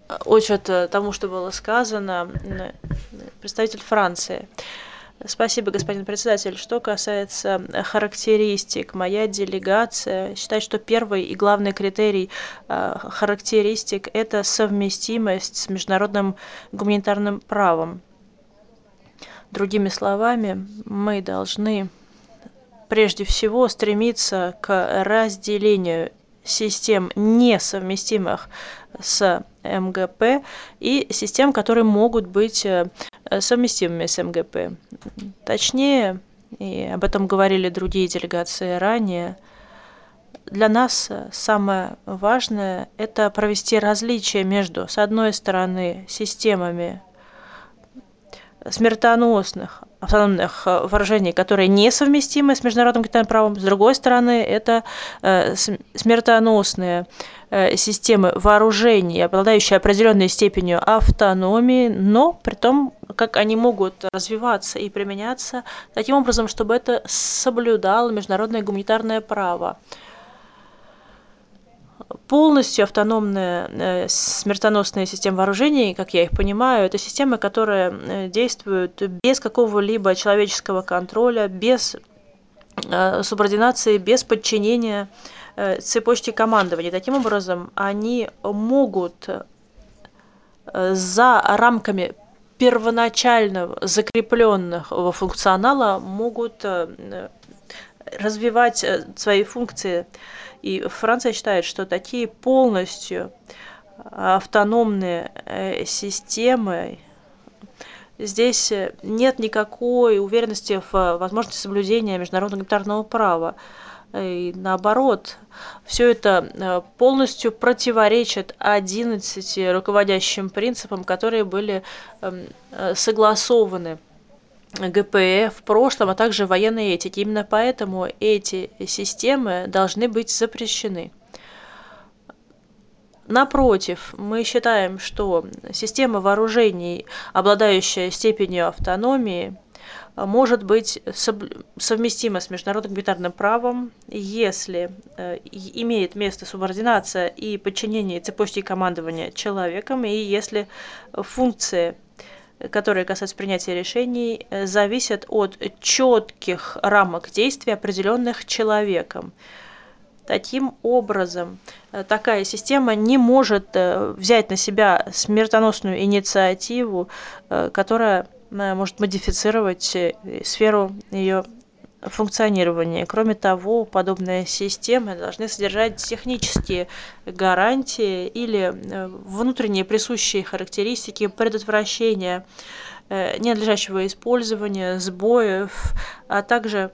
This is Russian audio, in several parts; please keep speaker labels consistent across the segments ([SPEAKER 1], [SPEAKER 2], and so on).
[SPEAKER 1] Учет тому, что было сказано, представитель Франции. Спасибо, господин председатель. Что касается характеристик, моя делегация считает, что первый и главный критерий характеристик – это совместимость с международным гуманитарным правом. Другими словами, мы должны прежде всего стремиться к разделению систем, несовместимых с МГП, и систем, которые могут быть совместимыми с МГП. Точнее, и об этом говорили другие делегации ранее, для нас самое важное – это провести различие между, с одной стороны, системами смертоносных автономных вооружений, которые несовместимы с международным гуманитарным правом. С другой стороны, это смертоносные системы вооружений, обладающие определенной степенью автономии, но при том, как они могут развиваться и применяться таким образом, чтобы это соблюдало международное гуманитарное право. Полностью автономные смертоносные системы вооружений, как я их понимаю, это системы, которые действуют без какого-либо человеческого контроля, без субординации, без подчинения цепочке командования. Таким образом, они могут за рамками первоначально закрепленного функционала могут развивать свои функции. И Франция считает, что такие полностью автономные системы, здесь нет никакой уверенности в возможности соблюдения международного гуманитарного права. И наоборот, все это полностью противоречит 11 руководящим принципам, которые были согласованы ГПФ в прошлом, а также военной этики. Именно поэтому эти системы должны быть запрещены. Напротив, мы считаем, что система вооружений, обладающая степенью автономии, может быть совместима с международным гуманитарным правом, если имеет место субординация и подчинение цепочки командования человеком, и если функции, которые касаются принятия решений, зависят от четких рамок действий, определенных человеком. Таким образом, такая система не может взять на себя смертоносную инициативу, которая может модифицировать сферу ее функционирования. Кроме того, подобные системы должны содержать технические гарантии или внутренние присущие характеристики предотвращения ненадлежащего использования, сбоев, а также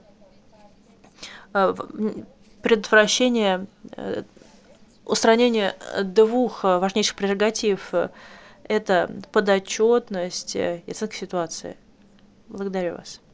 [SPEAKER 1] предотвращение устранения двух важнейших прерогатив – это подотчетность и оценка ситуации. Благодарю вас.